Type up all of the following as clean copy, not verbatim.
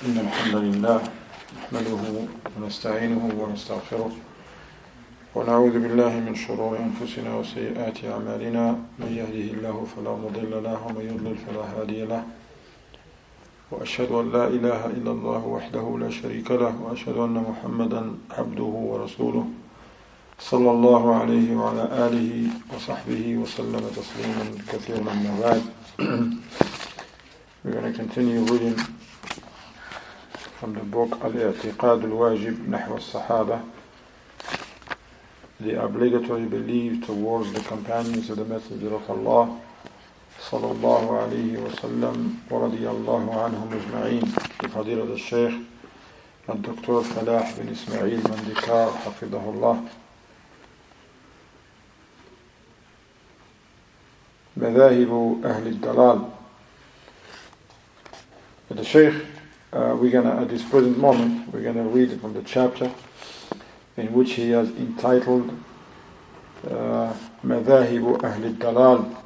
إن الحمد لله نحمده ونستعينه ونستغفره ونعوذ بالله من شرور أنفسنا وسيئات أعمالنا من يهده الله فلا مضل له ومن يضلل فلا هادي له وأشهد أن لا إله إلا الله وحده لا شريك له وأشهد أن محمدا عبده ورسوله صلى الله عليه وعلى آله وصحبه وسلم تسليما كثيرا أما بعد. We're going to continue reading from the book Al-I'tiqad al-Wajib Nahwa al-Sahaba, the obligatory belief towards the companions of the Messenger of Allah sallallahu alayhi wa sallam wa radiyallahu anhum ajma'in, بفضيلة الشيخ الدكتور فلاح بن إسماعيل مندكار حفظه الله. مذاهب أهل الدلال. The Shaykh, we're going to, at this present moment, we're going to read from the chapter in which he has entitled مذاهب أهل الدلال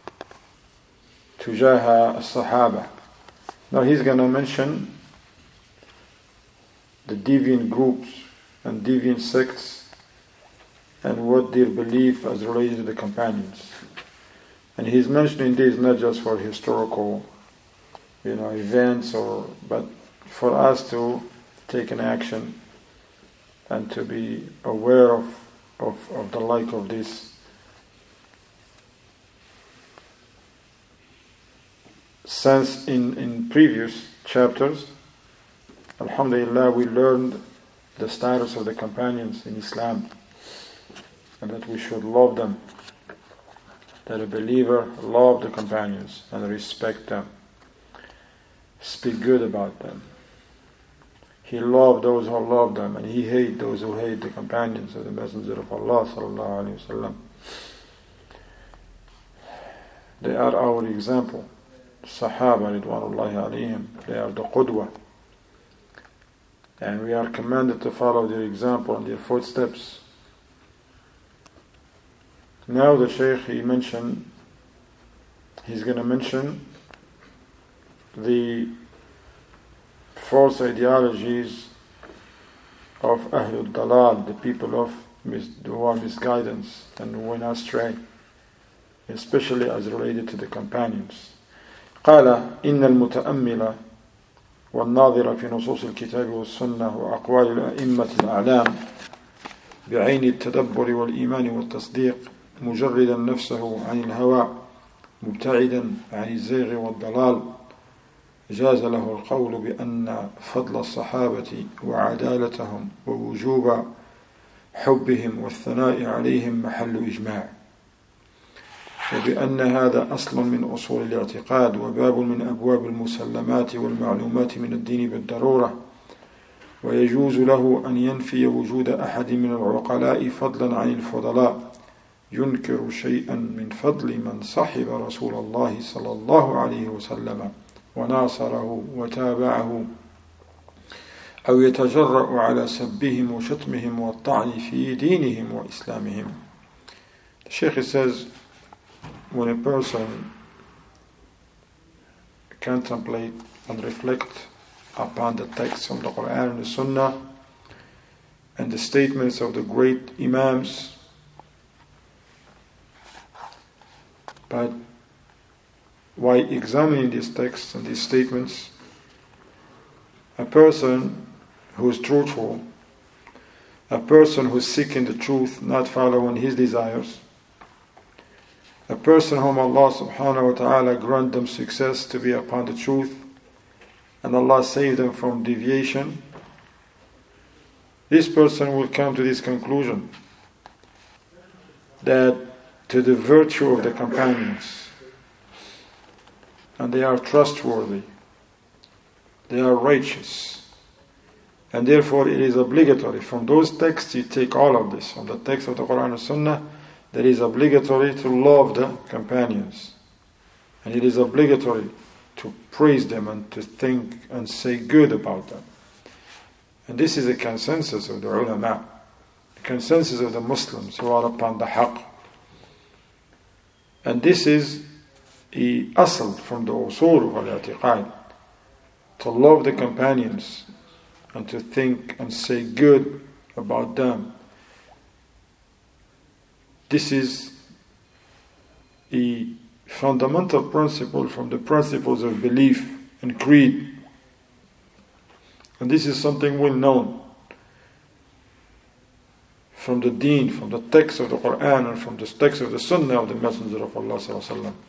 تجاه الصحابة. Now he's going to mention the deviant groups and deviant sects and what their belief as related to the companions. And he's mentioning this not just for historical events, but for us to take an action and to be aware of the like of this. Since in previous chapters, alhamdulillah, we learned the status of the companions in Islam and that we should love them, that a believer love the companions and respect them, speak good about them. He loved those who loved them, and he hated those who hate the companions of the Messenger of Allah sallallahu alaihi wasallam. They are our example. Sahaba ridwanullahi alayhim. They are the qudwa, and we are commanded to follow their example and their footsteps. Now the Shaykh he's going to mention the false ideologies of Ahlul Dalal, the people of who are misguidance and who went astray, especially as related to the companions. قال إن المتأمل والناظر في نصوص الكتاب والسنة وأقوال الأئمة الأعلام بعين التدبر والإيمان والتصديق مجردا نفسه عن الهوى مبتعدا عن الزيغ والضلال جاز له القول بأن فضل الصحابة وعدالتهم ووجوب حبهم والثناء عليهم محل إجماع، وبأن هذا أصل من أصول الاعتقاد وباب من أبواب المسلمات والمعلومات من الدين بالضرورة، ويجوز له أن ينفي وجود أحد من العقلاء فضلا عن الفضلاء ينكر شيئا من فضل من صحب رسول الله صلى الله عليه وسلم وناصره وتابعه أو يتجرأ على سبهم وشتمهم والطعن في دينهم وإسلامهم. The Shaykh says, when a person contemplate and reflect upon the texts of the Quran and the Sunnah and the statements of the great Imams, but while examining these texts and these statements, a person who is truthful, a person who is seeking the truth, not following his desires, a person whom Allah subhanahu wa ta'ala grant them success to be upon the truth, and Allah save them from deviation, this person will come to this conclusion that to the virtue of the companions, and they are trustworthy, they are righteous, and therefore it is obligatory. From those texts you take all of this. From the text of the Quran and Sunnah, that is obligatory to love the companions, and it is obligatory to praise them and to think and say good about them. And this is a consensus of the ulama, the consensus of the Muslims who are upon the haqq. And this is the asl from the usul of al-i'tiqad, to love the companions and to think and say good about them. This is a fundamental principle from the principles of belief and creed. And this is something well known from the deen, from the text of the Quran and from the text of the Sunnah of the Messenger of Allah sallallahu alaihi wasallam.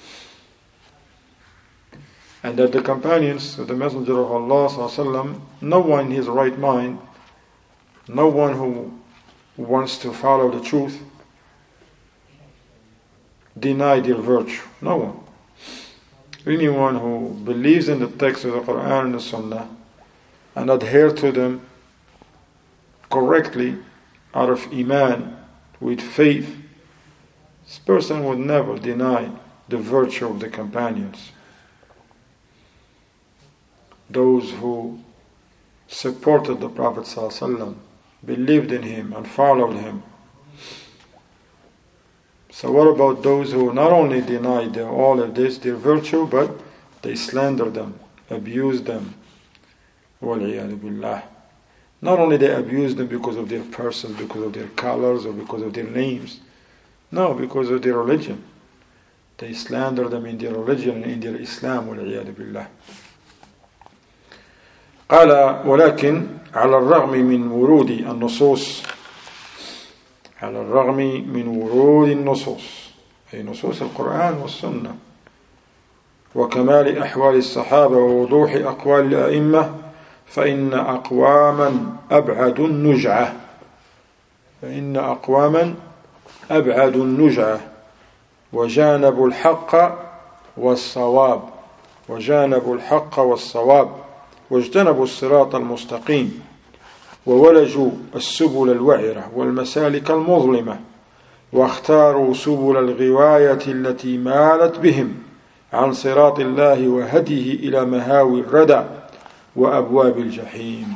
And that the companions of the Messenger of Allah sallallahu alaihi wasallam, no one in his right mind, no one who wants to follow the truth, deny their virtue. No one. Anyone who believes in the text of the Quran and the Sunnah and adhere to them correctly out of Iman, with faith, this person would never deny the virtue of the companions. Those who supported the Prophet ﷺ, believed in him and followed him. So what about those who not only denied all of this, their virtue, but they slander them, abuse them? وَالْعِيَاذُ بِاللَّهِ. Not only they abuse them because of their persons, because of their colors, or because of their names. No, because of their religion. They slander them in their religion and in their Islam. وَالْعِيَاذُ بِاللَّهِ. قال ولكن على الرغم من ورود النصوص على الرغم من ورود النصوص أي نصوص القرآن والسنة وكمال أحوال الصحابة ووضوح أقوال الأئمة فإن أقواما أبعدوا النجعة وجانبوا الحق والصواب واجتنبوا الصراط المستقيم وولجوا السبل الوعرة والمسالك المظلمة واختاروا سبل الغواية التي مالت بهم عن صراط الله وهديه إلى مهاوي الردى وأبواب الجحيم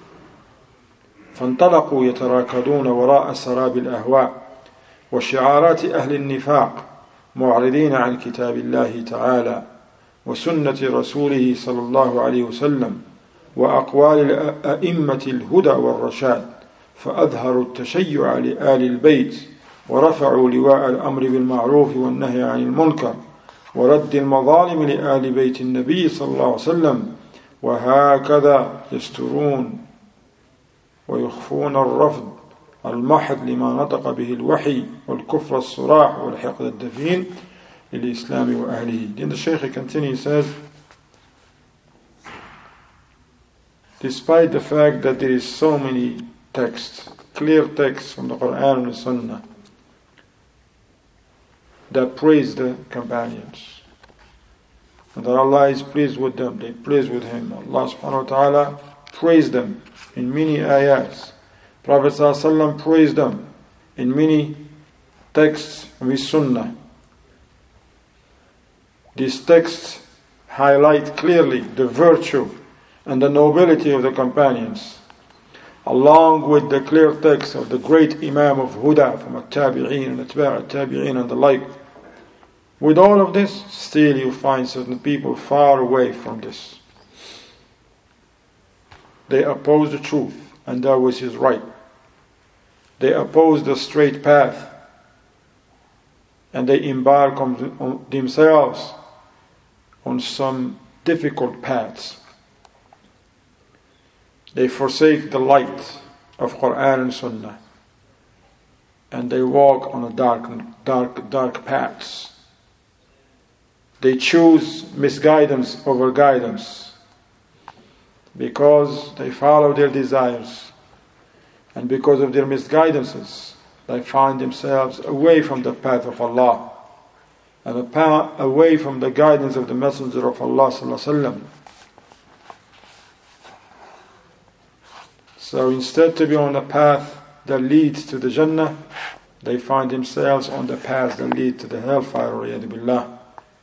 فانطلقوا يتراكضون وراء سراب الأهواء وشعارات أهل النفاق معرضين عن كتاب الله تعالى وسنة رسوله صلى الله عليه وسلم وأقوال أئمة الهدى والرشاد فأظهروا التشيع لآل البيت ورفعوا لواء الأمر بالمعروف والنهي عن المنكر ورد المظالم لآل بيت النبي صلى الله عليه وسلم وهكذا يسترون ويخفون الرفض المحض لما نطق به الوحي والكفر الصراح والحقد الدفين للإسلام وأهله. Then the Shaykh continues, says, despite the fact that there is so many texts, clear texts from the Quran and the Sunnah that praise the companions and that Allah is pleased with them, they pleased with him. Allah subhanahu wa ta'ala praised them in many ayats. Prophet ﷺ praised them in many texts of his Sunnah. These texts highlight clearly the virtue and the nobility of the companions, along with the clear text of the great Imam of Huda from At-Tabi'een and At-Tabi'een and the like. With all of this, still you find certain people far away from this. They oppose the truth, and that which is right. They oppose the straight path, and they embark on themselves on some difficult paths. They forsake the light of Quran and Sunnah, and they walk on a dark paths. They choose misguidance over guidance because they follow their desires, and because of their misguidances they find themselves away from the path of Allah and away from the guidance of the Messenger of Allah sallallahu alaihi wasallam. So instead to be on a path that leads to the Jannah, they find themselves on the path that lead to the hellfire. Riyadhu billah.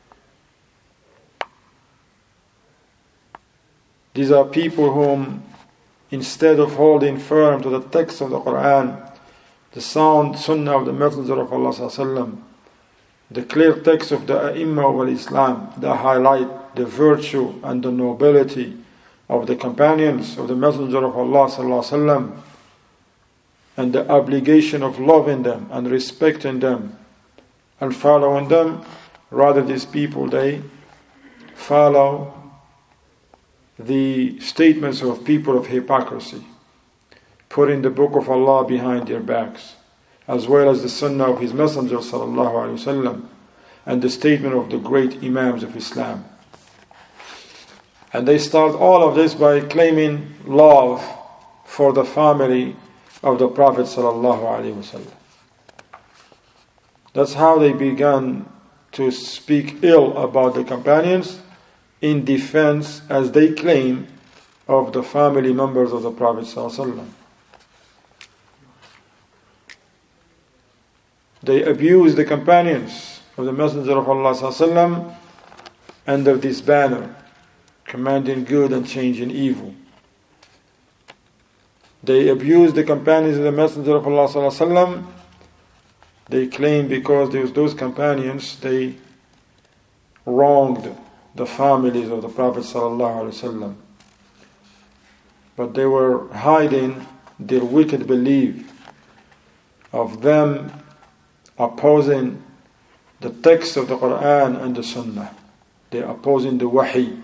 These are people whom, instead of holding firm to the text of the Quran, the sound Sunnah of the Messenger of Allah sallallahu alaihi wasallam, the clear text of the A'imma of Islam that highlight the virtue and the nobility of the companions of the Messenger of Allah sallallahu alaihi wasallam, and the obligation of loving them and respecting them and following them. Rather, these people, they follow the statements of people of hypocrisy, putting the book of Allah behind their backs, as well as the sunnah of His Messenger sallallahu alaihi wasallam, and the statement of the great Imams of Islam. And they start all of this by claiming love for the family of the Prophet sallallahu alaihi wasallam. That's how they began to speak ill about the companions in defense, as they claim, of the family members of the Prophet sallallahu alaihi wasallam. They abuse the companions of the Messenger of Allah sallallahu alaihi wasallam under this banner, commanding good and changing evil. They abuse the companions of the Messenger of Allah sallallahu alaihi wasallam. They claim because those companions, they wronged the families of the Prophet sallallahu alaihi wasallam, but they were hiding their wicked belief of them opposing the text of the Quran and the Sunnah. They're opposing the Wahi,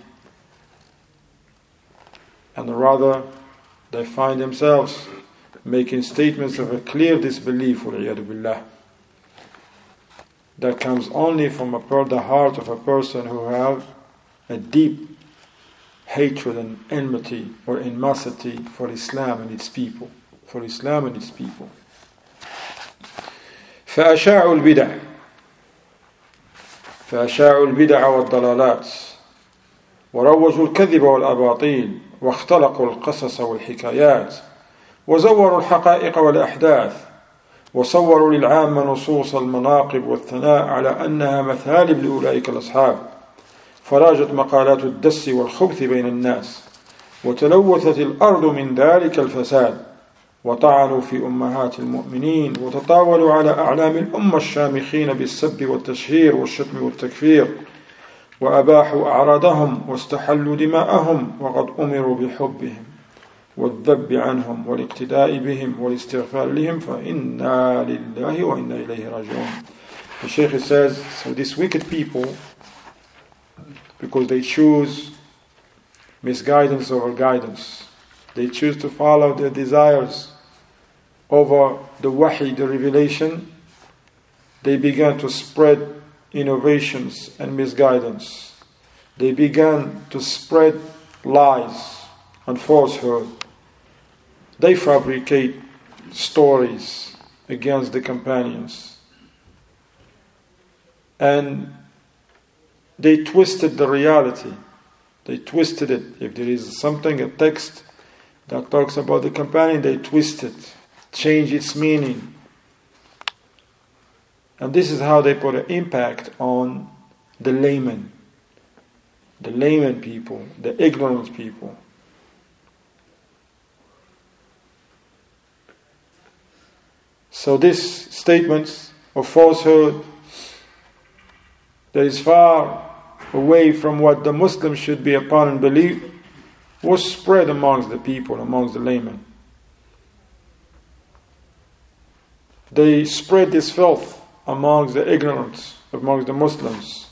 and rather they find themselves making statements of a clear disbelief, وَالْعِيَاذُ بِاللَّهِ, that comes only from the heart of a person who have a deep hatred and enmity or animosity for Islam and its people. For Islam and its people. فأشاعوا البدع والضلالات وروجوا الكذب والأباطيل واختلقوا القصص والحكايات وزوروا الحقائق والأحداث وصوروا للعامة نصوص المناقب والثناء على أنها مثالب لأولئك الأصحاب، فراجت مقالات الدس والخبث بين الناس وتلوثت الأرض من ذلك الفساد، وطعنوا في أمهات المؤمنين وتطاولوا على أعلام الأمة الشامخين بالسب والتشهير والشتم والتكفير، وأباحوا أعراضهم واستحلوا دماءهم وقد أمروا بحبهم والذب عنهم والاقتداء بهم والاستغفار لهم فإنا لله وإنا إليه راجعون. The Shaykh says, so these wicked people, because they choose misguidance over guidance, they choose to follow their desires over the wahi, the revelation, they began to spread innovations and misguidance. They began to spread lies and falsehood. They fabricate stories against the companions, and they twisted the reality. They twisted it. If there is something, a text that talks about the companion, they twist it, change its meaning. And this is how they put an impact on the layman people, the ignorant people. So these statements of falsehood that is far away from what the Muslims should be upon and believe was spread amongst the people, amongst the laymen. They spread this filth amongst the ignorance, amongst the Muslims.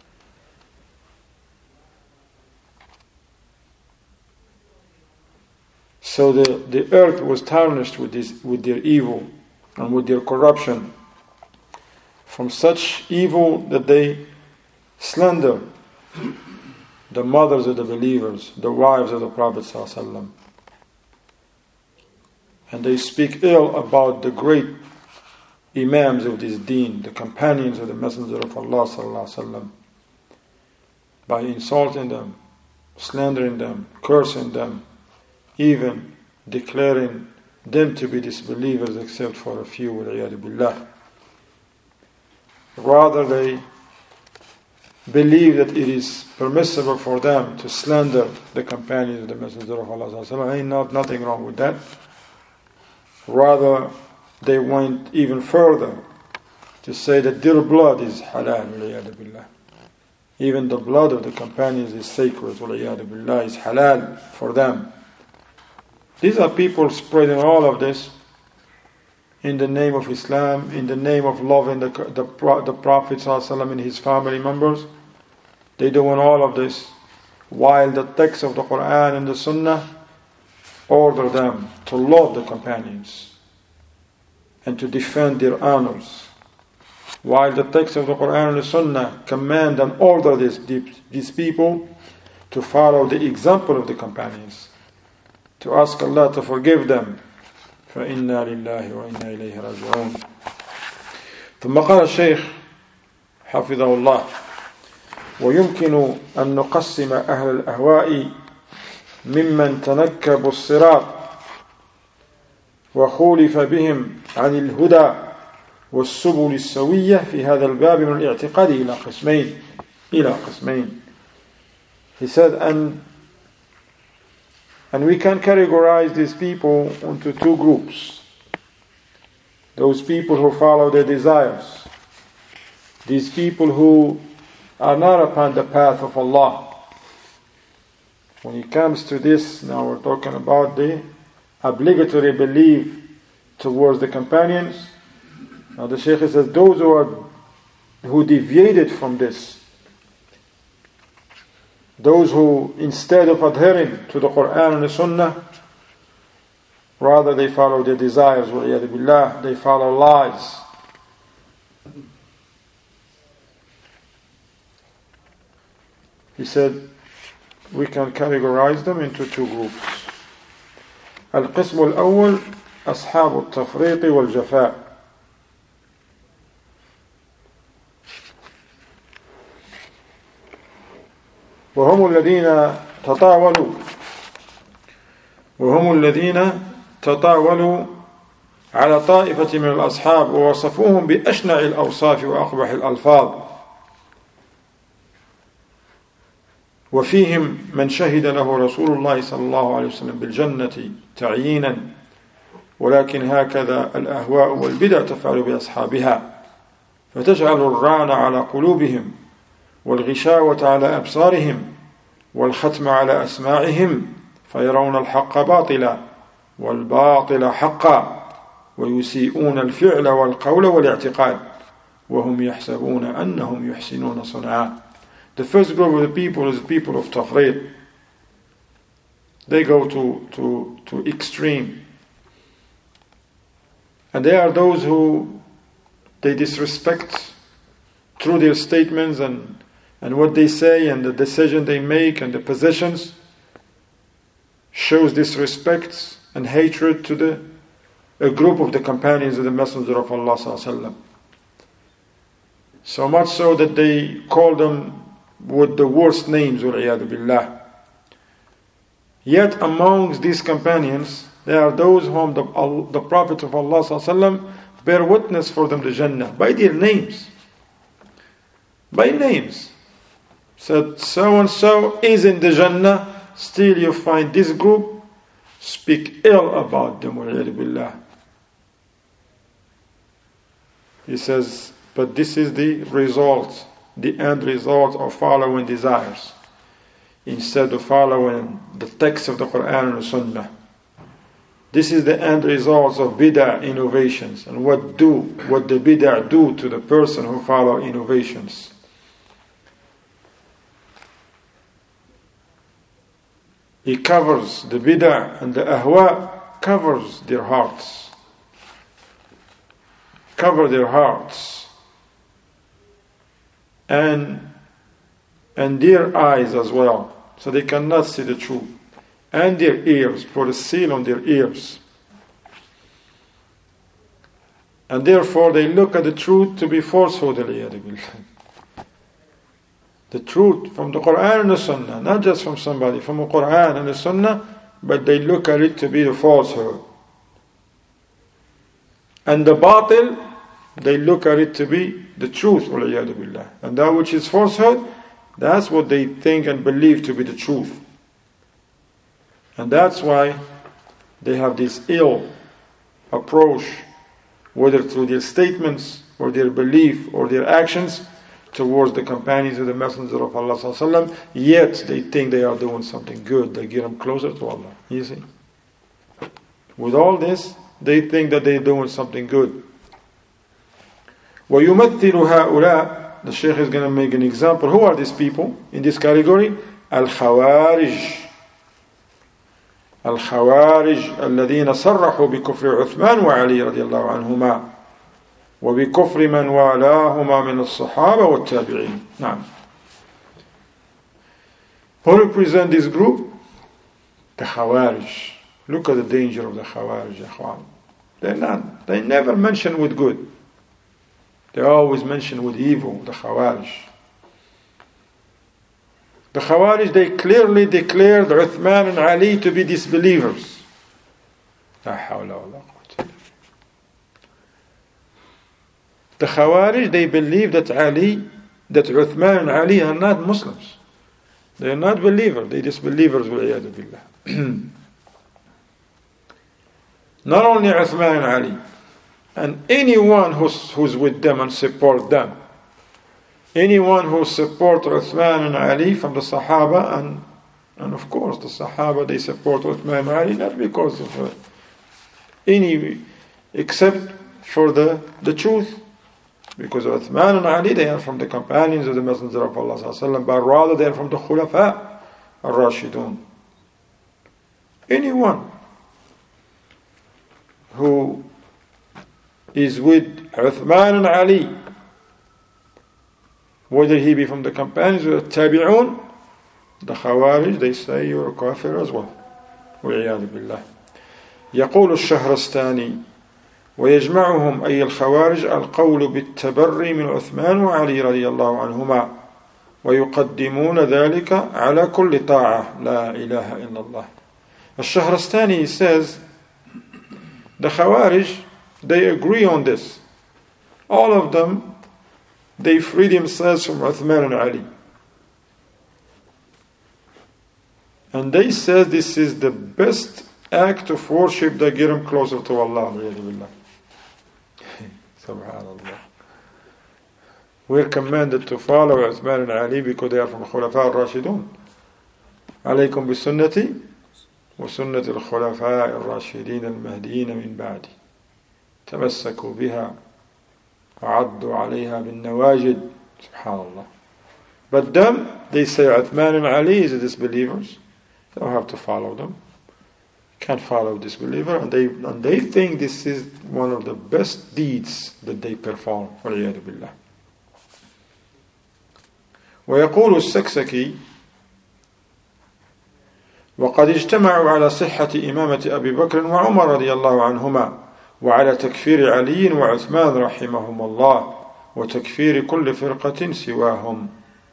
So the earth was tarnished with their evil and with their corruption, from such evil that they slander the mothers of the believers, the wives of the Prophet ﷺ. And they speak ill about the great Imams of this deen, the companions of the Messenger of Allah ﷺ, by insulting them, slandering them, cursing them, even declaring them to be disbelievers except for a few, وَالْعِيَاذُ بِاللَّهِ. Rather, they believe that it is permissible for them to slander the companions of the Messenger of Allah. Ain't nothing wrong with that. Rather, they went even further to say that their blood is halal, waliyadu billah. Even the blood of the companions is sacred, waliyadu billah, is halal for them. These are people spreading all of this in the name of Islam, in the name of loving the Prophet ﷺ and his family members. They doing all of this while the text of the Quran and the Sunnah order them to love the companions and to defend their honors. While the text of the Quran and the Sunnah command and order these people to follow the example of the companions, to ask Allah to forgive them. فإنا لله وإنا إليه راجعون. ثم قال الشيخ حفظه الله: ويمكن أن نقسم أهل الأهواء ممن تنكبوا الصراط وخولف بهم عن الهدى والسبل السوية في هذا الباب من الاعتقاد إلى قسمين. He said, and we can categorize these people into two groups. Those people who follow their desires. These people who are not upon the path of Allah. When it comes to this, now we're talking about the obligatory belief towards the companions. Now the Shaykh says those who deviated from this, those who instead of adhering to the Quran and the Sunnah, rather they follow their desires, وَعِيَذُ بِاللَّهِ, they follow lies. He said we can categorize them into two groups. القسم الأول أصحاب التفريط والجفاء. وهم الذين تطاولوا على طائفة من الأصحاب ووصفوهم بأشنع الأوصاف وأقبح الألفاظ، وفيهم من شهد له رسول الله صلى الله عليه وسلم بالجنة تعيينا، ولكن هكذا الأهواء والبدع تفعل بأصحابها، فتجعل الرعن على قلوبهم والغشاوة على أبصارهم والختم على أسماعهم، فيرون الحق باطلا والباطل حقا، ويسيئون الفعل والقول والاعتقاد، وهم يحسبون أنهم يحسنون صنعا. The first group of the people is the people of Tafrid. They go to extreme. And they are those who they disrespect through their statements and what they say and the decision they make and the positions, shows disrespect and hatred to a group of the companions of the Messenger of Allah sallallahu alaihi wasallam. So much so that they call them with the worst names, وَالْعِيَاذُ بِاللَّهِ. Yet amongst these companions, there are those whom the Prophet of Allah sallallahu alaihi wasallam bear witness for them the Jannah by their names. By names. Said so and so is in the Jannah, still you find this group speak ill about them, وَالْعِيَاذُ بِاللَّهِ. He says, but this is the result, the end result of following desires, instead of following the text of the Quran and the Sunnah. This is the end result of bid'ah innovations. And what the bid'ah do to the person who follow innovations? He covers the bid'ah, and the ahwa covers their hearts. Cover their hearts. And their eyes as well, so they cannot see the truth. And their ears, put a seal on their ears. And therefore they look at the truth to be falsehood. The truth from the Quran and the Sunnah, not just from somebody, from the Quran and the Sunnah, but they look at it to be the falsehood. And the batil, they look at it to be the truth. And that which is falsehood, that's what they think and believe to be the truth. And that's why they have this ill approach, whether through their statements, or their belief or their actions towards the companions of the Messenger of Allah sallallahu alaihi wasallam, yet they think they are doing something good. They get them closer to Allah. You see? With all this, they think that they're doing something good. وَيُمَثِّلُ هَؤُلَاء, the Shaykh is going to make an example. Who are these people in this category? Al-Khawarij. Al-Khawarij الذين صرحوا بكفر عثمان وعلي رضي الله عنهما وبكفر من والاهما من الصحابة والتابعين. نعم. Who represent this group? The Khawarij. Look at the danger of the Khawarij. They never mention with good. They always mention with evil, the Khawarij. The Khawarij, they clearly declared Uthman and Ali to be disbelievers. La hawla wa la quwwata. The Khawarij, they believe that Uthman and Ali are not Muslims. They are not believers. They are disbelievers, wal-iyadu billah. Not only Uthman and Ali, and anyone who's with them and support them. Anyone who support Uthman and Ali from the Sahaba, and of course the Sahaba, they support Uthman and Ali not because of except for the truth. Because Uthman and Ali, they are from the companions of the Messenger of Allah sallallahu alaihi wasallam, but rather they are from the Khulafa al-Rashidun. Anyone who is with Uthman and Ali, whether he be from the companions or the Tabi'un, the Khawarij, they say you're a kafir as well. وَعِيَاذُ بِاللَّهِ. يقول الشهرستاني ويجمعهم أي الخوارج القول بالتبري من عثمان وعلي رضي الله عنهما ويقدمون ذلك على كل طاعة لا إله إلا الله. الشهرستاني says the Khawarij, they agree on this. All of them, they free themselves from Uthman and Ali. And they said this is the best act of worship that get them closer to Allah. Subhanallah. We're commanded to follow Uthman and Ali because they are from Khulafa al-Rashidun. عليكم بسنتي وسنة الخلفاء الراشدين المهديين من بعدي تمسكوا بها وعضوا عليها بالنواجد. Subhanallah. But them, they say Uthman and Ali is the disbelievers. You don't have to follow them. You can't follow disbeliever, and they think this is one of the best deeds that they perform. والعياذ بالله. ويقول السكسكي وقد اجتمعوا على صحة إمامة أبي بكر وعمر رضي الله عنهما وعلى تكفير علي وعثمان رحمهم الله وتكفير كل فرقة سواهم.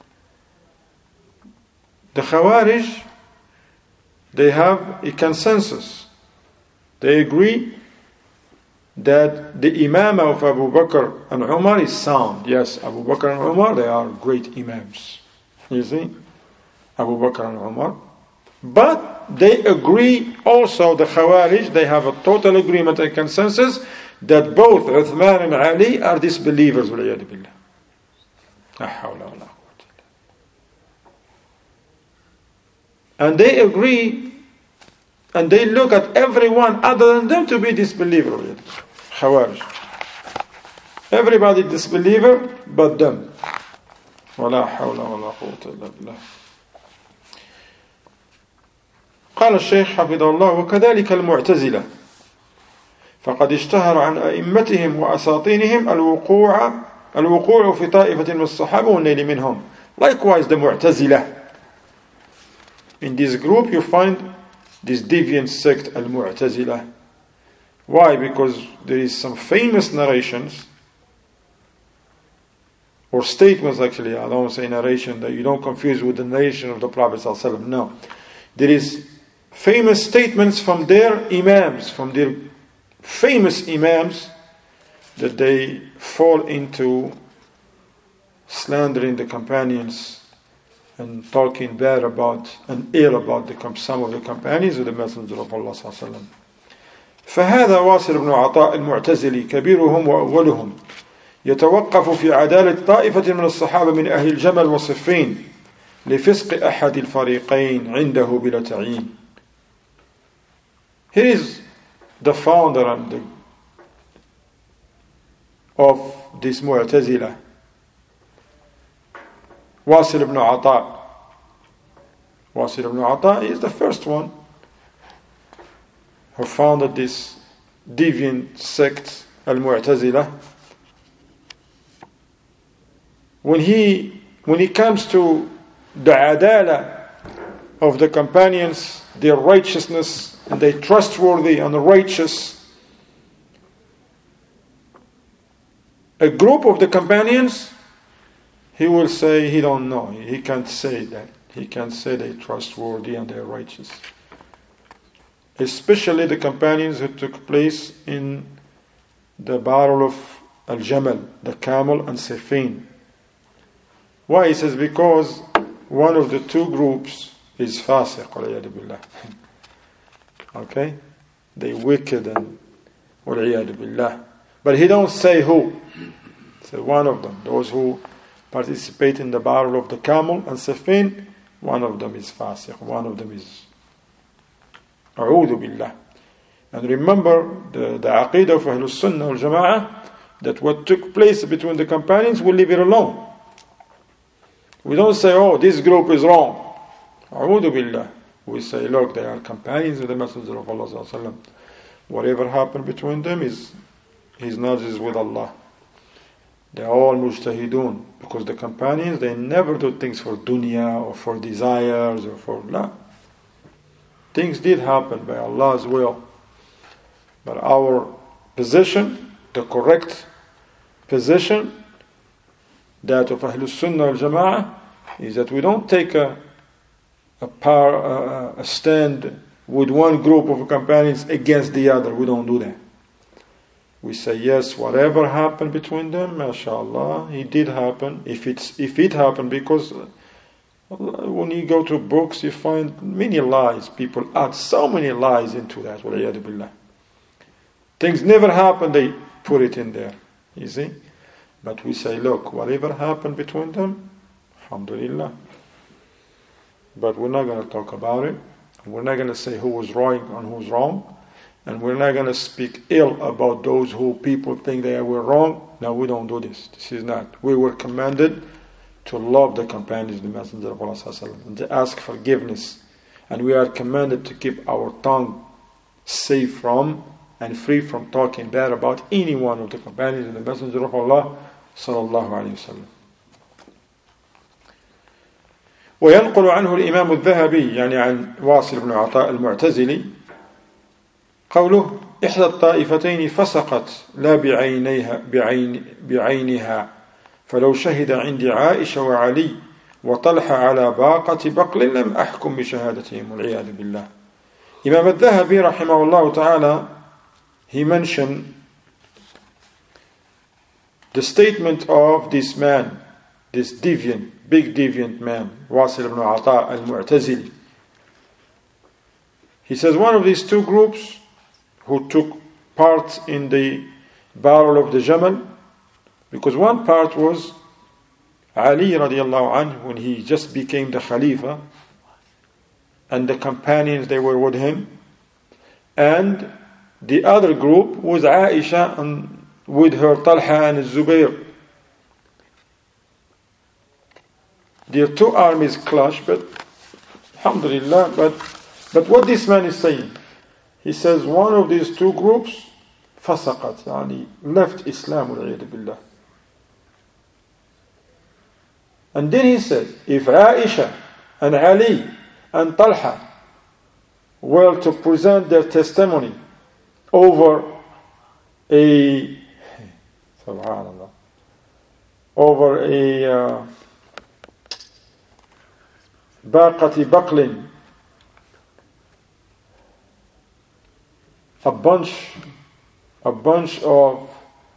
The Khawarij, they have a consensus. They agree that the Imam of Abu Bakr and Umar is sound. Yes, Abu Bakr and Umar, they are great Imams. You see? Abu Bakr and Umar. But they agree also, the Khawarij, they have a total agreement and consensus that both Uthman and Ali are disbelievers. وَالْعِيَاذُ بِاللَّهِ. لَا حَوْلَ وَلَا قُوَّةَ. And they agree, and they look at everyone other than them to be disbeliever. Khawarij. Everybody disbeliever but them. وَلَا حَوْلَ وَلَا قُوَّةَ إِلَّا بِاللَّهِ. قال الشيخ حفظه الله وكذلك المعتزلة فقد اشتهر عن أئمتهم وأساطينهم الوقوع في طائفة من الصحابة والنيل منهم. Likewise the Mu'tazila. In this group you find this deviant sect al-Mu'tazila. Why? Because there is some famous narrations or statements, actually, I don't say narration, that you don't confuse with the narration of the Prophet ﷺ. No. There is famous statements from their imams, from their famous imams, that they fall into slandering the companions and talking bad about and ill about some of the companions of the Messenger of Allah sallallahu alaihi wasallam. فهذا واصل بن عطاء المعتزلي كبيرهم وأولهم يتوقف في عدالة طائفة من الصحابة من أهل الجمل وصفين لفسق أحد الفريقين عنده بلا تعيين. He is the founder of this Mu'tazila, Wasil ibn Ata. Wasil ibn Ata is the first one who founded this deviant sect, Al-Mu'tazila. When he comes to the adala of the companions, their righteousness, and they trustworthy and righteous, a group of the companions, he will say he don't know. He can't say that. He can't say they're trustworthy and they're righteous. Especially the companions who took place in the battle of Al-Jamal, the camel and Siffin. Why? He says because one of the two groups is fasiq, wal'iyadu billah. Okay? They wicked and wal'iyadu billah. But he don't say who. So one of them, those who participate in the battle of the camel and Siffin, one of them is fasiq, one of them is a'udhu billah. And remember the aqidah of Ahlus Sunnah wal Jama'ah, that what took place between the companions, we leave it alone. We don't say, oh, this group is wrong. A'udhu billah. We say, look, they are companions of the Messenger of Allah sallallahu alaihi wasallam. Whatever happened between them is his knowledge is with Allah. They are all mujtahidun, because the companions, they never do things for dunya or for desires or for la. Things did happen by Allah's will. But our position, the correct position, that of Ahlus Sunnah wal Jama'ah, is that we don't take a stand with one group of companions against the other. We don't do that. We say, yes, whatever happened between them, mashallah, it did happen. If it happened, because when you go to books, you find many lies. People add so many lies into that. Wal'iyadu billah. Things never happen, they put it in there. You see? But we say, look, whatever happened between them, alhamdulillah. But we're not going to talk about it. We're not going to say who was right and who's wrong. And we're not going to speak ill about those who people think they were wrong. No, we don't do this. This is not. We were commanded to love the companions of the Messenger of Allah and to ask forgiveness. And we are commanded to keep our tongue safe from and free from talking bad about any one of the companions of the Messenger of Allah sallallahu alayhi wa sallam. وينقل عنه الإمام الذهبي يعني عن واصل بن عطاء المعتزلي قوله إحدى الطائفتين فسقت لا بعينها فلو شهد عندي عائشة وعلي وطلح على باقة بقل لم أحكم بشهادتهم والعياذ بالله. Imam al-Dhahabi rahimahullah ta'ala, he mentioned the statement of this man, this deviant, big deviant man, Wasil ibn Ata al-Mu'tazili. He says one of these two groups who took part in the battle of the Jamal, because one part was Ali radiallahu anhu when he just became the Khalifa, and the companions, they were with him, and the other group was Aisha and with her Talha and Zubayr. Their two armies clashed, but alhamdulillah, but what this man is saying, he says one of these two groups fasaqat, yani left Islam wal-'iyadu billah. And then he says, if Aisha and Ali and Talha were to present their testimony over a subhanallah, over a baqati baqlin, a bunch of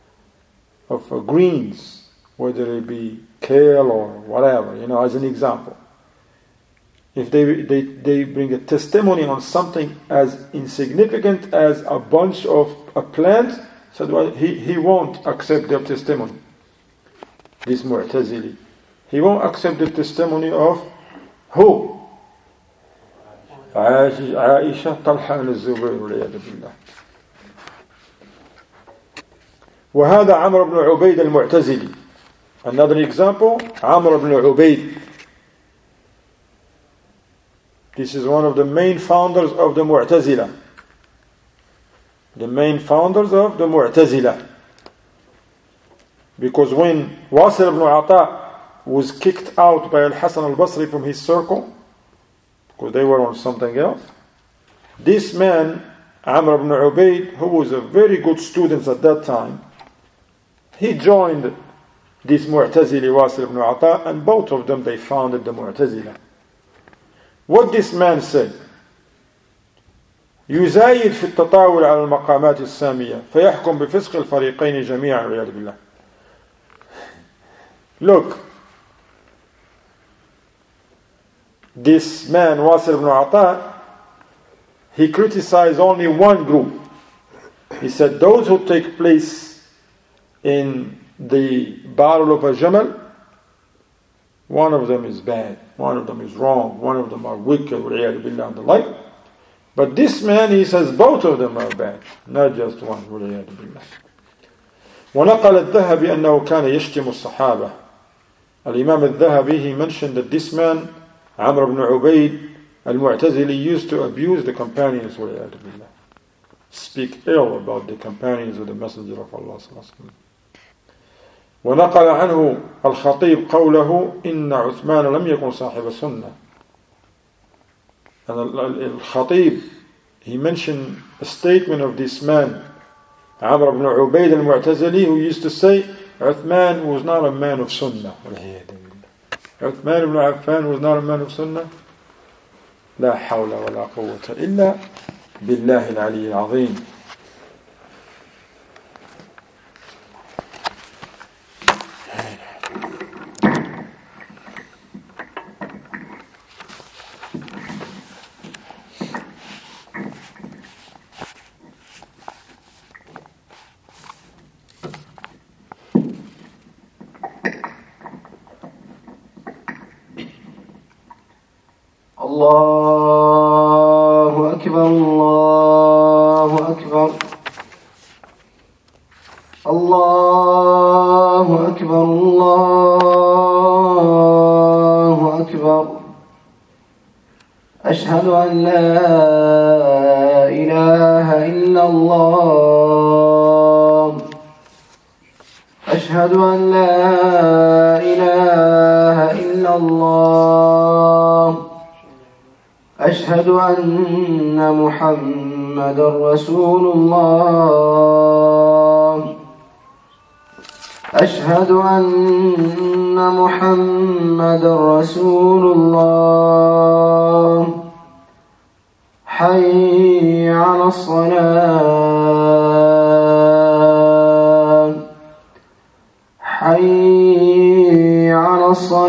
greens, whether it be kale or whatever, as an example. If they bring a testimony on something as insignificant as a bunch of a plant, so he won't accept their testimony. this Mu'tazili. He won't accept the testimony of who? Aisha, Talha and Zubayr والعياذ بالله. وهذا عمرو بن عبيد المعتزلي. Another example, Amr ibn Ubayd. This is one of the main founders of the Mu'tazila. The main founders of the Mu'tazila. Because when Wasil ibn Ata was kicked out by Al-Hasan al-Basri from his circle, because they were on something else, this man, Amr ibn Ubayd, who was a very good student at that time, he joined this Mu'tazili Wasil ibn Ata, and both of them, they founded the Mu'tazila. What this man said: يزايد في التطاول على المقامات السامية فيحكم بفسق الفريقين جميعا والعياذ بالله. Look, this man Wasil ibn Ata, he criticized only one group. He said those who take place in the Battle of Jamal, one of them is bad, one of them is wrong, one of them are wicked, والعياذ بالله, and the like. But this man, he says both of them are bad, not just one, والعياذ بالله. ونقل الذهبي أنه كان يشتم الصحابة. Al-Imam al-Dhahabi, he mentioned that this man, Amr ibn Ubayd al-Mu'tazili, used to abuse the companions, والعياذ بالله, speak ill about the companions of the Messenger of Allah sallallahu alaihi wasallam. ونقل عنه الخطيب قوله إن عثمان لم يكن صاحب السنة. And Al-Khatib, he mentioned a statement of this man, Amr ibn Ubayd al-Mu'tazili, who used to say Uthman was not a man of Sunnah. Uthman ibn Affan was not a man of Sunnah. لا حول ولا قوة إلا بالله العلي العظيم. الله أكبر الله أكبر الله أكبر الله أكبر أشهد أن لا إله إلا الله أشهد أن لا إله إلا الله أشهد أن محمدا رسول الله أشهد أن محمدا رسول الله حي على الصلاة حي على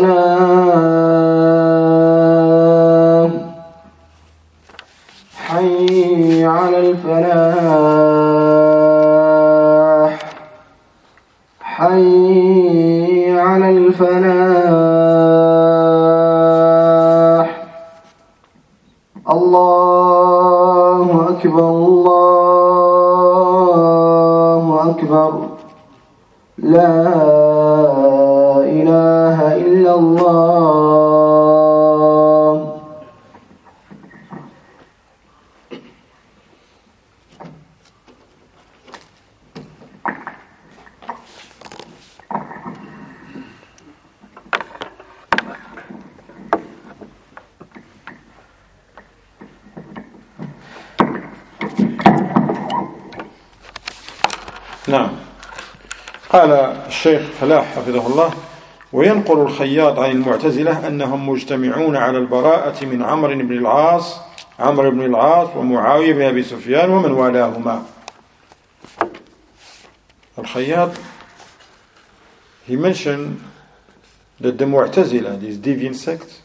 الصلاة حي على الفلاح حي على الفلاح الله أكبر الله أكبر لا إله إلا الله. نعم. قال الشيخ فلاح حفظه الله: وينقل الخياط عن المعتزلة أنهم مجتمعون على البراءة من عمرو بن العاص ومعاوية بن أبي سفيان ومن والاهما. Al-Khayyat, he mentioned that the Mu'tazila, this deviant sect,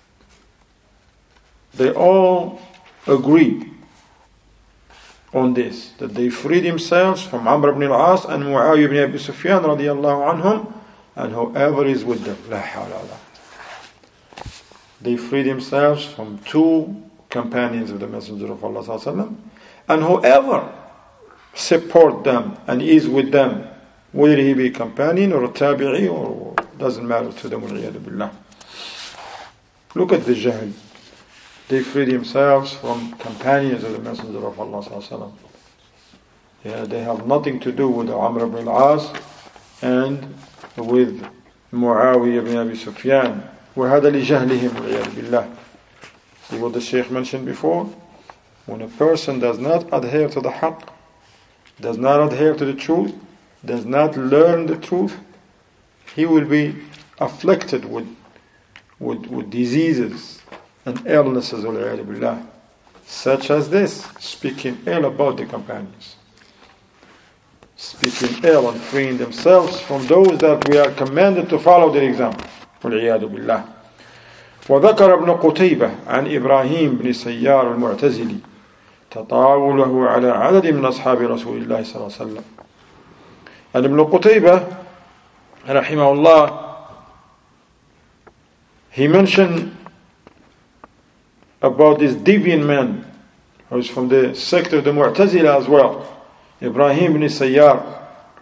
they all agree on this, that they freed themselves from Amr ibn al-As and Muawiyah ibn Abi Sufyan radiyallahu anhum and whoever is with them. La hawla wala. They free themselves from 2 companions of the Messenger of Allah sallallahu alaihi wasallam, and whoever support them and is with them, whether he be a companion or a tabi'i, or doesn't matter to them. Billah. Look at the jahl. They free themselves from companions of the Messenger of Allah sallallahu alaihi wasallam. Yeah, they have nothing to do with Amr ibn al-As and with Muawiyah ibn Abi Sufyan. وَهَذَا لِجَهْلِهِمْ وَالْعِيَاذُ بِاللَّهِ. See what the Shaykh mentioned before? When a person does not adhere to the haqq, does not adhere to the truth, does not learn the truth, he will be afflicted with diseases and illnesses, وَالْعِيَاذُ بِاللَّهِ, such as this, speaking ill about the companions. Speaking ill and freeing themselves from those that we are commanded to follow their example. والعياذ بالله. وذكر ابن قتيبة عن إبراهيم بن سيار المعتزلي تطاوله على عدد من أصحاب رسول الله صلى الله عليه وسلم. And Ibn Qutaybah rahimahullah, he mentioned about this deviant man who is from the sect of the Mu'tazila as well, Ibrahim bin Sayyar,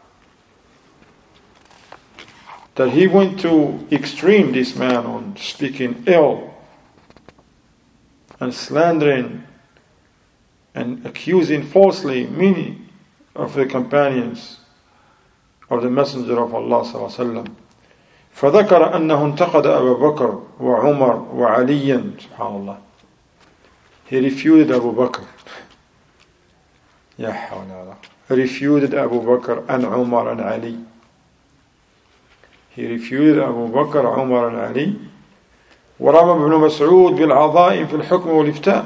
that he went to extreme, this man, on speaking ill and slandering and accusing falsely many of the companions of the Messenger of Allah صلى الله عليه وسلم. فذكر أنه انتقد أبا بكر وعمر وعليا. سبحان الله. He refuted Abu Bakr. يا حول الله. He refuted Abu Bakr and Umar and Ali. He refuted Abu Bakr, Umar and Ali. ورمى ابن مسعود بالعظائم في الحكم والإفتاء.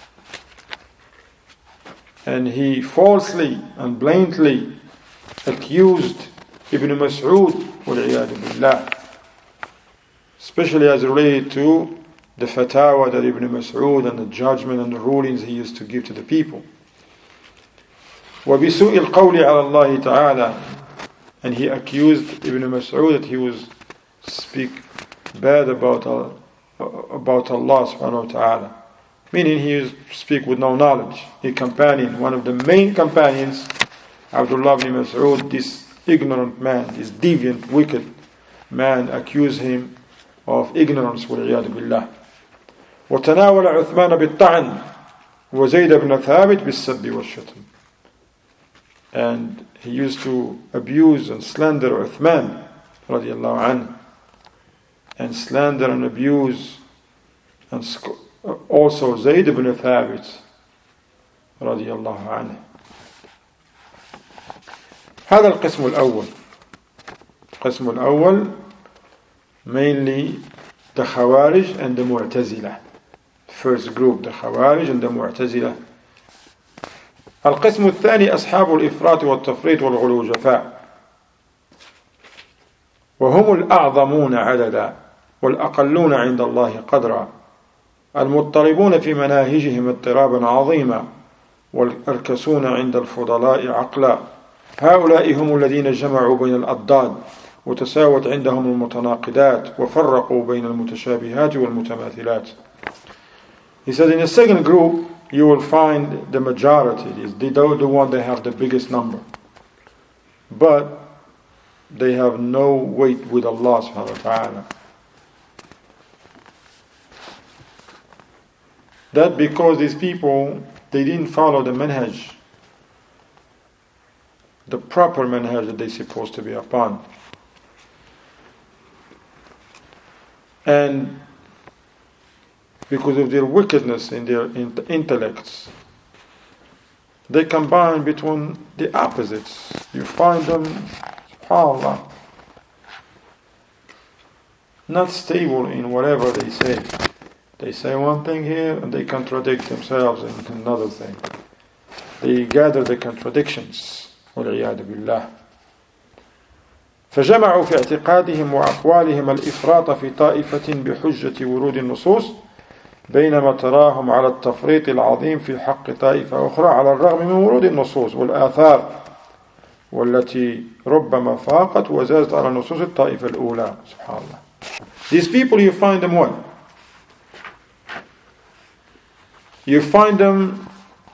And he falsely and blatantly accused Ibn Mas'ud والعياذ بالله, especially as related to the fatwa that Ibn Mas'ud and the judgment and the rulings he used to give to the people. وبسوء القول على الله تعالى. And he accused Ibn Mas'ud that he was speak bad about Allah subhanahu wa ta'ala, meaning he speak with no knowledge. A companion, one of the main companions, Abdullah ibn Mas'ud, this ignorant man, this deviant, wicked man, accused him of ignorance والعياذ بالله. وتناول عثمان بالطعن وزيد بن ثابت بالسب والشتم. And he used to abuse and slander Uthman radiallahu anhu, and slander and abuse and also Zayd ibn Thabit radiallahu anhu. هذا القسم الأول. القسم الأول mainly the Khawarij and the Mu'tazila. First group, the Khawarij and the Mu'tazila. القسم الثاني أصحاب الإفراط والتفريط والغلو جفاء، وهم الأعظمون عددا والأقلون عند الله قدرا، المضطربون في مناهجهم اضطرابا عظيما، والأركسون عند الفضلاء عقلا. هؤلاء هم الذين جمعوا بين الأضداد وتساوت عندهم المتناقضات وفرقوا بين المتشابهات والمتماثلات. He said in the second group you will find the majority, the one that have the biggest number, but they have no weight with Allah subhanahu wa ta'ala. That because these people, they didn't follow the manhaj, the proper manhaj that they're supposed to be upon. And because of their wickedness in their intellects, they combine between the opposites. You find them, subhanAllah, not stable in whatever they say. They say one thing here and they contradict themselves in another thing. They gather the contradictions. والعياذ بالله. فجمعوا في اعتقادهم وأقوالهم الإفراط في طائفة بحجة ورود النصوص، بينما تراهم على التفريط العظيم في حق طائفة أخرى على الرغم من ورود النصوص والآثار والتي ربما فاقت وزادت على نصوص الطائفة الأولى. سبحان الله. These people, you find them what? You find them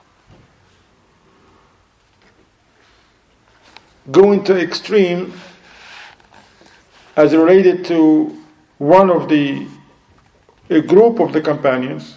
going to extreme as related to a group of the companions,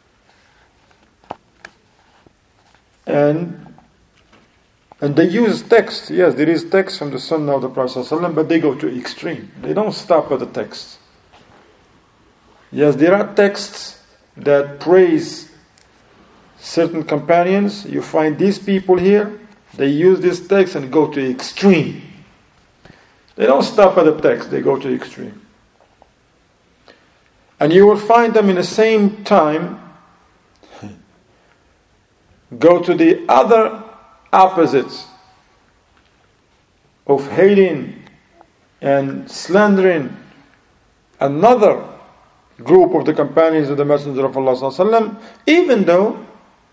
and they use text. Yes, there is text from the Sunnah of the Prophet ﷺ, but they go to extreme. They don't stop at the text. Yes, there are texts that praise certain companions. You find these people here, they use this text and go to extreme. They don't stop at the text, they go to extreme. And you will find them in the same time go to the other opposites of hating and slandering another group of the companions of the Messenger of Allah sallallahu alaihi wasallam, even though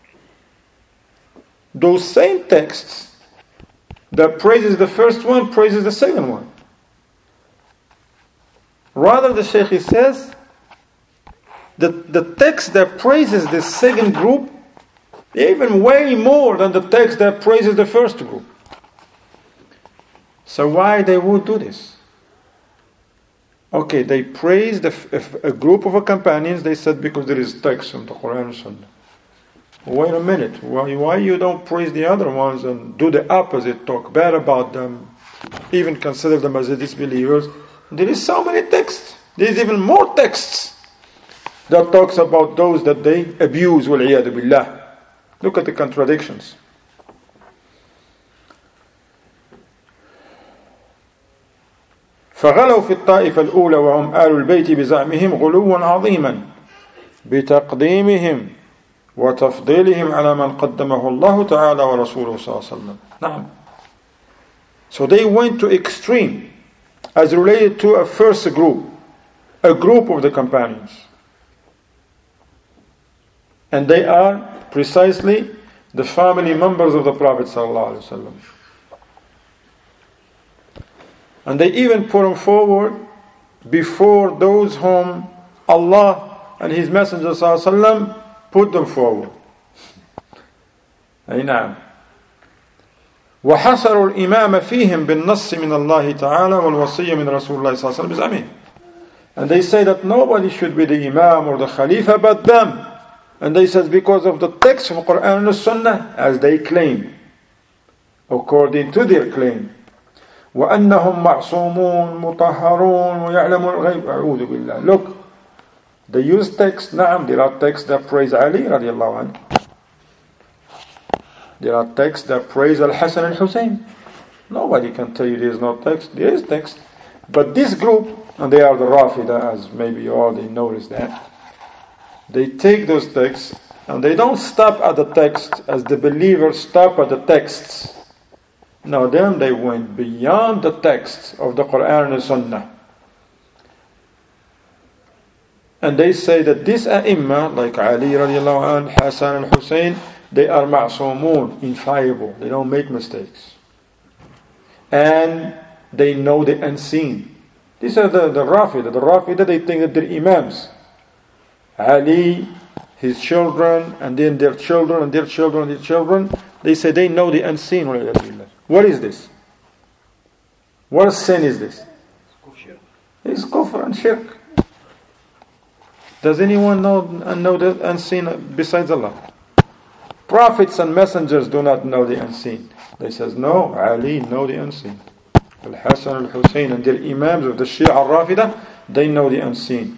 those same texts that praises the first one praises the second one. Rather, the Shaykh says that the text that praises the second group even way more than the text that praises the first group. So why they would do this? Okay, they praised a group of companions. They said because there is text from the Quran and Sunnah. Wait a minute, why you don't praise the other ones and do the opposite, talk bad about them, even consider them as disbelievers? There is so many texts. There is even more texts that talks about those that they abuse, wal-iyadu billah. Look at the contradictions. فغلوا في الطائفة الأولى وهم آل البيت بزعمهم غلوا عظيما بتقديمهم وتفضيلهم على من قدمه الله تعالى ورسوله صلى الله عليه وسلم. نعم. So they went to extreme as related to a first group, a group of the companions. And they are precisely the family members of the Prophet sallallahu alaihi wasallam. And they even put them forward before those whom Allah and His Messenger sallallahu alaihi wasallam put them forward. أي نعم. وحصروا الإمام فيهم بالنص من الله تعالى والوصية من رسول الله صلى الله عليه وسلم بزعمهم. And they say that nobody should be the Imam or the Khalifa but them. And they said because of the text of the Quran and the Sunnah, as they claim, according to their claim. وأنهم معصومون مطهرون ويعلمون الغيب أعوذ بالله. Look, they use text. نعم, there are texts that praise Ali رضي الله عنه. There are texts that praise Al-Hasan al-Hussein. Nobody can tell you there is no text. There is text. But this group, and they are the Rafida, as maybe you already noticed that, they take those texts and they don't stop at the text as the believers stop at the texts. No, then they went beyond the texts of the Quran and the Sunnah. And they say that this A'imma, like Ali radiallahu anh, Hassan and Hussein, they are ma'sumun, infallible. They don't make mistakes. And they know the unseen. These are the Rafida. The Rafida, they think that they're Imams. Ali, his children, and then their children, and their children, and their children, they say they know the unseen. What is this? What sin is this? It's kufr and shirk. Does anyone know the unseen besides Allah? Prophets and messengers do not know the unseen. They says, no, Ali know the unseen. Al-Hasan al-Hussein and their imams of the Shia al-Rafida, they know the unseen.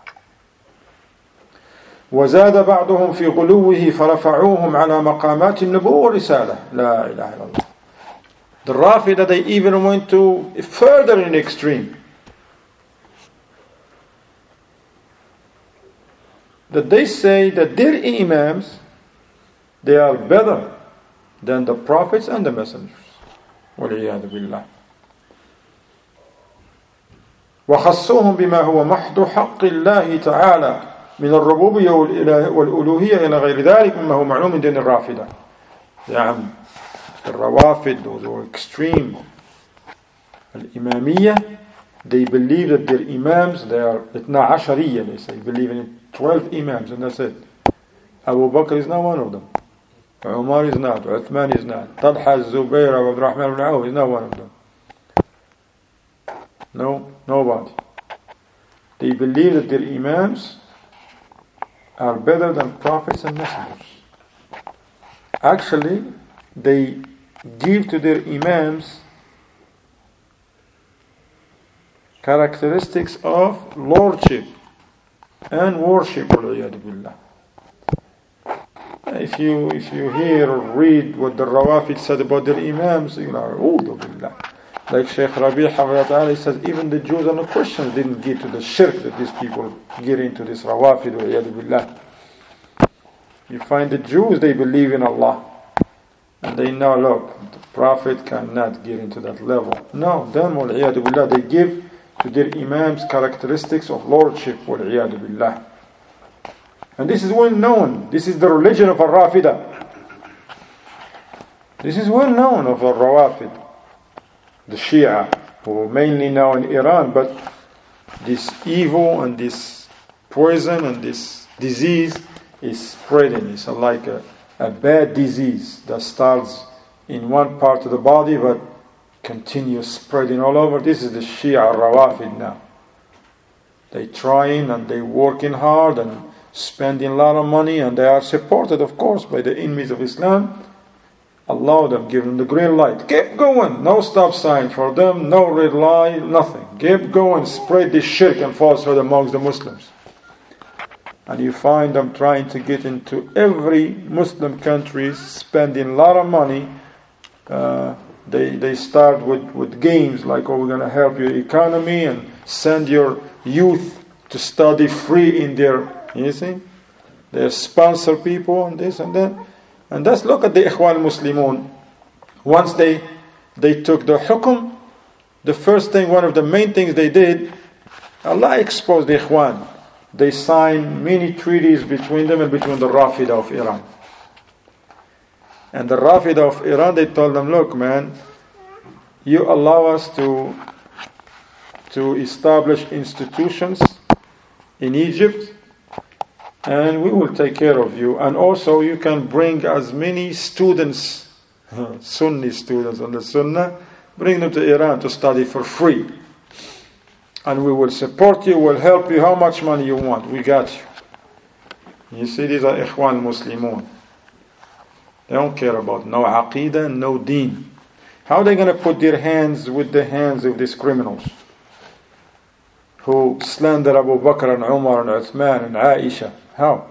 وزاد بعضهم في غلوه فرفعوهم على مقامات النبوة والرسالة لا إله إلا الله. The Rafida, they even went to further in extreme. That they say that their imams, they are better than the prophets and the messengers. والعياذ بالله. وخصوهم بما هو محض حق الله تعالى من الربوبية والألوهية إلى غير ذلك مما هو معلوم من دين الرافدة. the Rawafid, those who are extreme, Al-Imamiyya, they believe that their Imams, they are Itna Ashariya, they say, believe in 12 Imams, and that's it. Abu Bakr is not one of them. Umar is not, Uthman is not, Talha, Zubayr, Abd Rahman ibn Awf is not one of them. No, nobody. They believe that their Imams are better than prophets and messengers. Actually, they give to their Imams characteristics of lordship and worship. If you hear or read what the Rawafid said about their Imams, you know, like Shaykh Rabi' says, even the Jews and the Christians didn't get to the shirk that these people get into, this Rawafid. You find the Jews, they believe in Allah, and they know, look, the Prophet cannot get into that level. No, them, they give to their Imams characteristics of lordship. And this is well known. This is the religion of Al-Rafida. This is well known of Al-Rawafid, the Shia, who are mainly now in Iran, but this evil and this poison and this disease is spreading. It's like a bad disease that starts in one part of the body but continues spreading all over. This is the Shia Rawafid now. They're trying and they're working hard and spending a lot of money, and they are supported, of course, by the enemies of Islam. Allow them, give them the green light. Keep going. No stop sign for them, no red light, nothing. Keep going, spread this shirk and falsehood amongst the Muslims. And you find them trying to get into every Muslim country, spending a lot of money. They start with games like, oh, we're going to help your economy and send your youth to study free in their, you see? They sponsor people and this and that. And let's look at the Ikhwan Muslimun. Once they took the hukum, the first thing, one of the main things they did, Allah exposed the Ikhwan. They signed many treaties between them and between the Rafida of Iran. And the Rafida of Iran, they told them, look, man, you allow us to establish institutions in Egypt, and we will take care of you. And also you can bring as many students, Sunni students on the Sunnah, bring them to Iran to study for free. And we will support you, we'll help you, how much money you want, we got you. You see, these are Ikhwan Muslimun. They don't care about no Aqidah, no Deen. How are they going to put their hands with the hands of these criminals who slander Abu Bakr and Umar and Uthman and Aisha? How?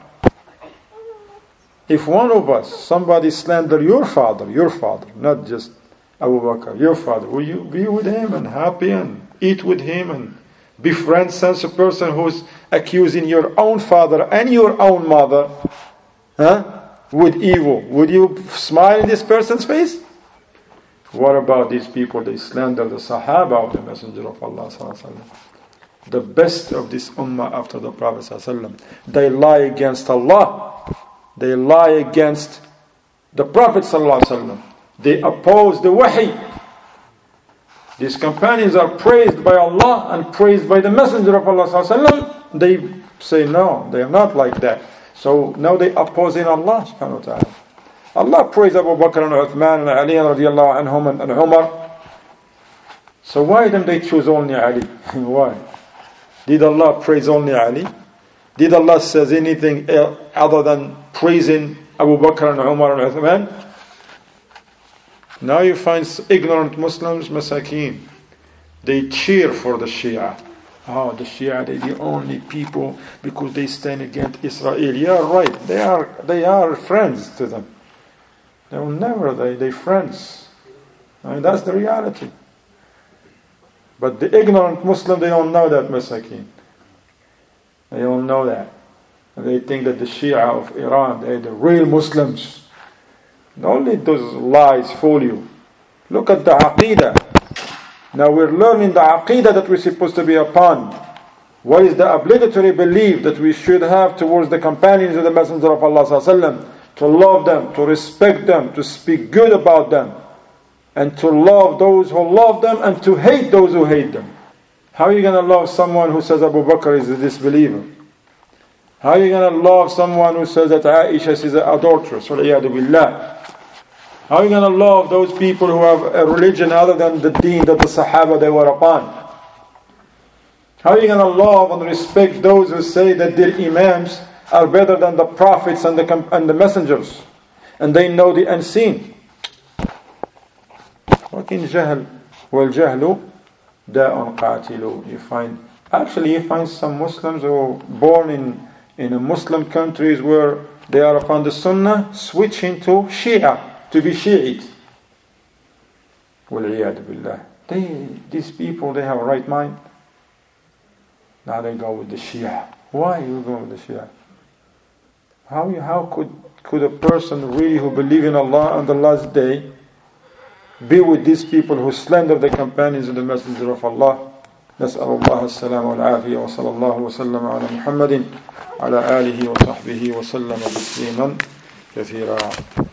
If one of us, somebody slander your father, not just Abu Bakr, your father, will you be with him and happy and eat with him and befriend such a person who's accusing your own father and your own mother with evil? Would you smile in this person's face? What about these people? They slander the Sahaba of the Messenger of Allah sallallahu alaihi wasallam, the best of this ummah after the Prophet sallallahu alaihi wasallam. They lie against Allah. They lie against the Prophet sallallahu alaihi wasallam. They oppose the wahi. These companions are praised by Allah and praised by the Messenger of Allah sallallahu alaihi wasallam. They say no, they are not like that. So now they oppose in Allah subhanahu wa ta'ala. Allah praised Abu Bakr and Uthman and Ali radiallahu anhum and Umar. So why didn't they choose only Ali? Why? Did Allah praise only Ali? Did Allah says anything other than praising Abu Bakr and Umar and Uthman? Now you find ignorant Muslims, masakeen, they cheer for the Shia. Oh, the Shia, they're the only people because they stand against Israel. Yeah, right. They are friends to them. They will never, they're friends. I mean, that's the reality. But the ignorant Muslim, they don't know that, masakeen. They don't know that. And they think that the Shia of Iran, they're the real Muslims. Only those lies fool you. Look at the Aqidah. Now we're learning the Aqidah that we're supposed to be upon. What is the obligatory belief that we should have towards the companions of the Messenger of Allah sallallahu alaihi wasallam? To love them, to respect them, to speak good about them. and to love those who love them and to hate those who hate them. How are you going to love someone who says Abu Bakr is a disbeliever? How are you going to love someone who says that Aisha is an adulteress? وَالْعِيَاذُ بِاللَّهِ. How are you going to love those people who have a religion other than the deen that the Sahaba they were upon? How are you going to love and respect those who say that their imams are better than the prophets and the messengers, and they know the unseen? وَكِنْ جَهْلُ وَالْجَهْلُ دَاءٌ قَاتِلُ. You find some Muslims who are born in a Muslim countries where they are upon the Sunnah, switch into Shia, to be Shiite. وَالْعِيَادُ بِاللَّهِ. These people, they have a right mind. Now they go with the Shia. Why you go with the Shia? How could a person really who believe in Allah on the last day be with these people who slander the companions of the Messenger of Allah? نسأل الله السلامة والعافية وصلى الله وسلم على محمد على آله وصحبه وسلم تسليما كثيرا.